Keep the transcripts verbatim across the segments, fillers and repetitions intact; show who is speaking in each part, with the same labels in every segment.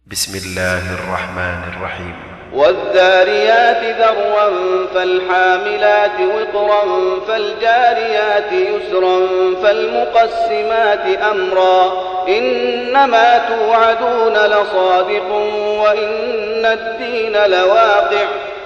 Speaker 1: بسم الله الرحمن الرحيم.
Speaker 2: والذاريات ذروا فالحاملات وقرا فالجاريات يسرا فالمقسمات أمرا إنما توعدون لصادق وإن الدين لواقع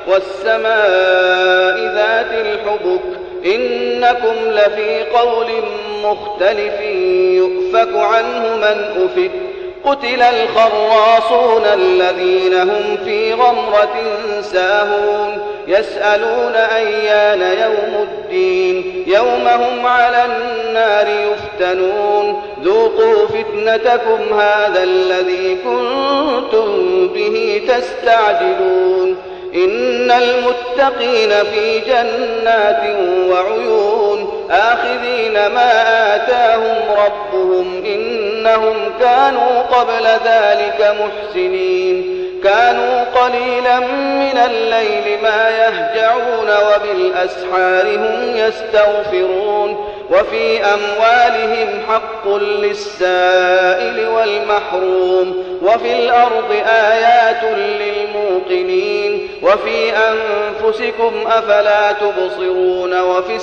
Speaker 2: والسماء ذات الحبك إنكم لفي قول مختلف يؤفك عنه من أفك قتل الخراصون الذين هم في غمرة ساهون يسألون أيان يوم الدين يوم هم على النار يفتنون ذوقوا فتنتكم هذا الذي كنتم به تستعجلون إن المتقين في جنات وعيون آخذين ما آتاهم ربهم إنهم كانوا قبل ذلك محسنين كانوا قليلا من الليل ما يهجعون وبالأسحار هم يستغفرون وفي أموالهم حق للسائل والمحروم وفي الأرض آيات للموقنين وفي أنفسكم أفلا تبصرون وفي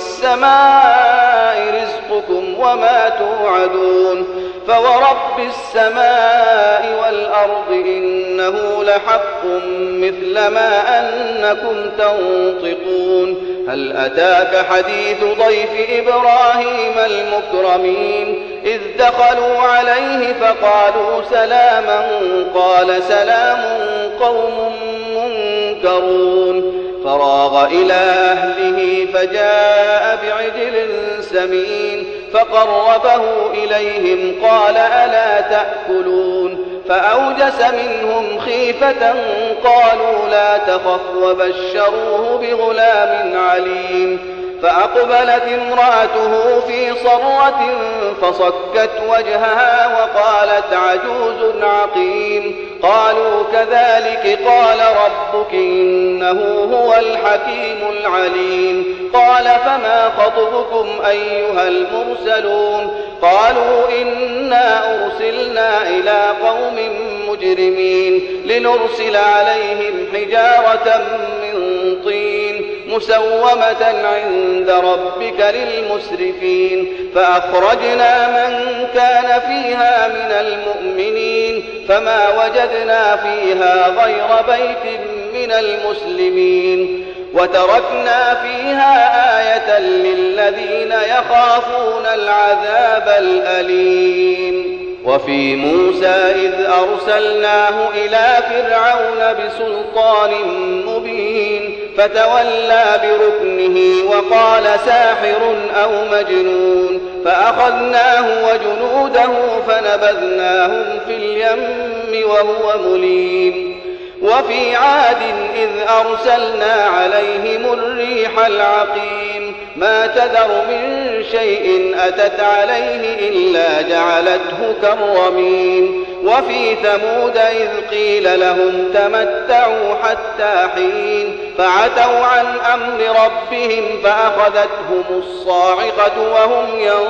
Speaker 2: السماء رزقكم وما توعدون فورب السماء والأرض إنه لحق مثل ما أنكم تنطقون هل أتاك حديث ضيف إبراهيم المكرمين إذ دخلوا عليه فقالوا سلاما قال سلام قوم منكرون فراغ إلى أهله فجاء بعجل سمين فقربه إليهم قال ألا تأكلون فأوجس منهم خيفة قالوا لا تخف وبشروه بغلام عليم فأقبلت امرأته في صرة فصكت وجهها وقالت عجوز عقيم قالوا كذلك قال ربك إنه هو الحكيم العليم قال فما خطبكم أيها المرسلون قالوا إنا أرسلنا إلى قوم مجرمين لنرسل عليهم حجارة من طين مسومة عند ربك للمسرفين فأخرجنا من كان فيها من المؤمنين فما وجدنا فيها غير بيت من المسلمين وتركنا فيها آية للذين يخافون العذاب الأليم وفي موسى إذ أرسلناه إلى فرعون بسلطان مبين فتولى بركنه وقال ساحر أو مجنون فأخذناه وجنوده فنبذناهم في اليم وهو مليم وفي عاد إذ أرسلنا عليهم الريح العقيم ما تذر من شيء أتت عليه إلا جعلته كالرميم وفي ثمود إذ قيل لهم تمتعوا حتى حين فعتوا عن أمر ربهم فأخذتهم الصاعقة وهم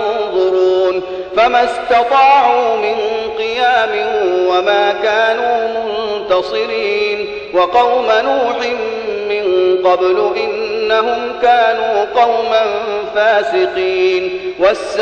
Speaker 2: ينظرون فما استطاعوا من قيام وما كانوا منتصرين وقوم نوح من قبل إنهم كانوا قوما فاسقين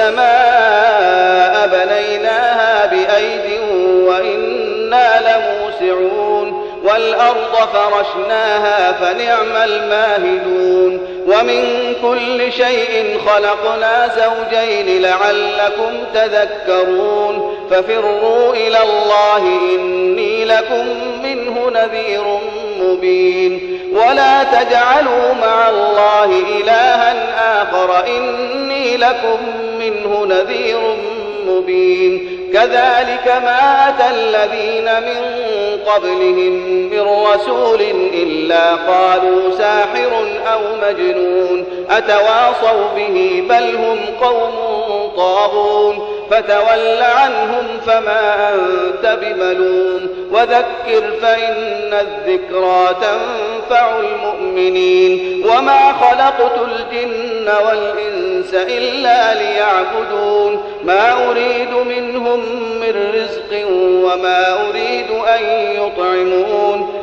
Speaker 2: والسماء بنيناها بأيد وإنا لموسعون والأرض فرشناها فنعم الماهدون ومن كل شيء خلقنا زوجين لعلكم تذكرون ففروا إلى الله إني لكم منه نذير مبين ولا تجعلوا مع الله إلها آخر إني لكم منه نذير مبين كذلك ما أتى الذين من قبلهم من رسول إلا قالوا ساحر أو مجنون أتواصوا به بل هم قوم طاغون فتول عنهم فما أنت بملوم وذكر فإن الذكرى تنفع المؤمنين وما خلقت الجن والإنس إلا ليعبدون ما أريد منهم من رزق وما أريد أن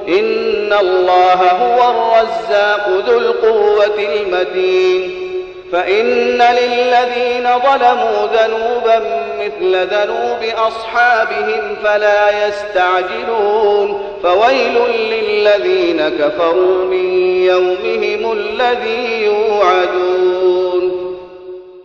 Speaker 2: إن الله هو الرزاق ذو القوة المتين فإن للذين ظلموا ذنوبا مثل ذنوب أصحابهم فلا يستعجلون فويل للذين كفروا من يومهم الذي يوعدون